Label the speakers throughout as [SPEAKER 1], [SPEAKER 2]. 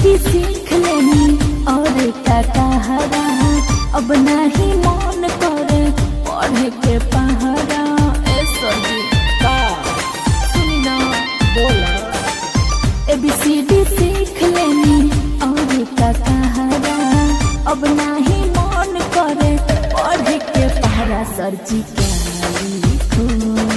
[SPEAKER 1] ABCD सीख लेनी और कटहरा, अब नहीं मन करे पढ़े के पहरा। सुनी ना
[SPEAKER 2] बोला
[SPEAKER 1] ABCD सीख लेनी और कटहरा, अब नहीं मन करे पढ़े के पहरा। सरजी क्या लिखूं,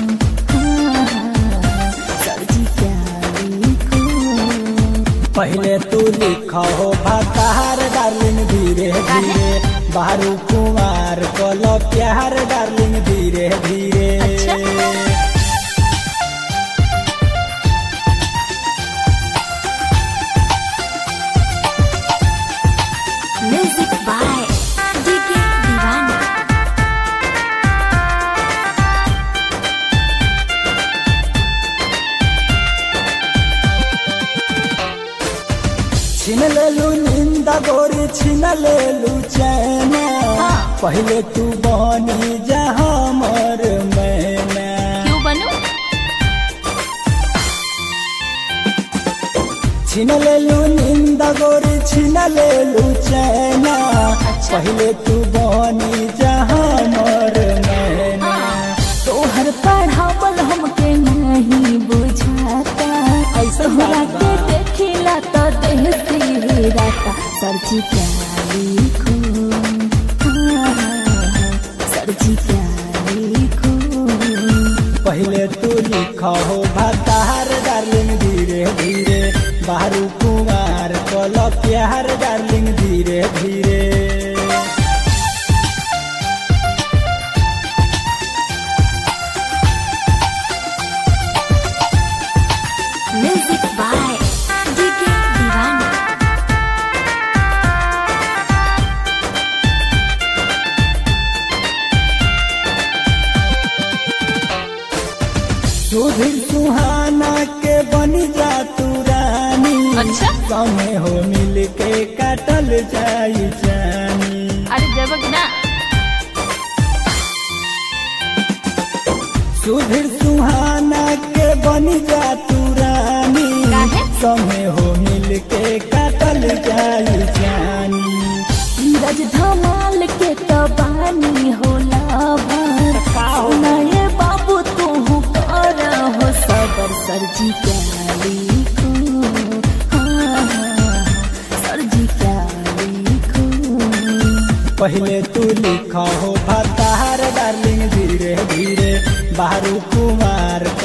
[SPEAKER 1] सरजी क्या लिखूं।
[SPEAKER 2] पहले तू लिखा हो भतार डार्लिंग धीरे धीरे, बारू कुमार कलो प्यार डार्लिंग धीरे धीरे।
[SPEAKER 1] म्यूजिक बाय DK दीवाना।
[SPEAKER 2] छीन लेलू निंदा गोरी छीन लेलू चैना, पहले तू बनी जा हमर मैना।
[SPEAKER 1] क्यों बनूं?
[SPEAKER 2] छीन लेलू निंदा गोरी छीन लेलू चैना, पहले तू बनी जा हमर मैना।
[SPEAKER 1] तोहर पढ़ावल हमके नहीं बुझाता, तोहरा के देखिला तो देह सिहराता। सरजी क्या लिखूं, सरजी क्या लिखूं।
[SPEAKER 2] पहले तू लिखा हो भतार डार्लिंग धीरे धीरे, बारू कुमार कलो प्यार डार्लिंग धीरे धीरे।
[SPEAKER 1] म्यूजिक बाय DK दीवाना।
[SPEAKER 2] सुधीर सुहाना के बनी जा तू रानी, समय हो मिल के काटल जाई जानी।
[SPEAKER 1] अरे जबक ना।
[SPEAKER 2] सुधीर सुहाना के बनी जा तू रानी, समय हो मिल के काटल जाई जानी।
[SPEAKER 1] धीरज धमाल के तो बानी होला नए बाबू तू कर हो सबर। सरजी क्या लिखूं, सरजी क्या लिखूं।
[SPEAKER 2] पहले तू लिखा हो भतार डार्लिंग धीरे धीरे, बारू कुमार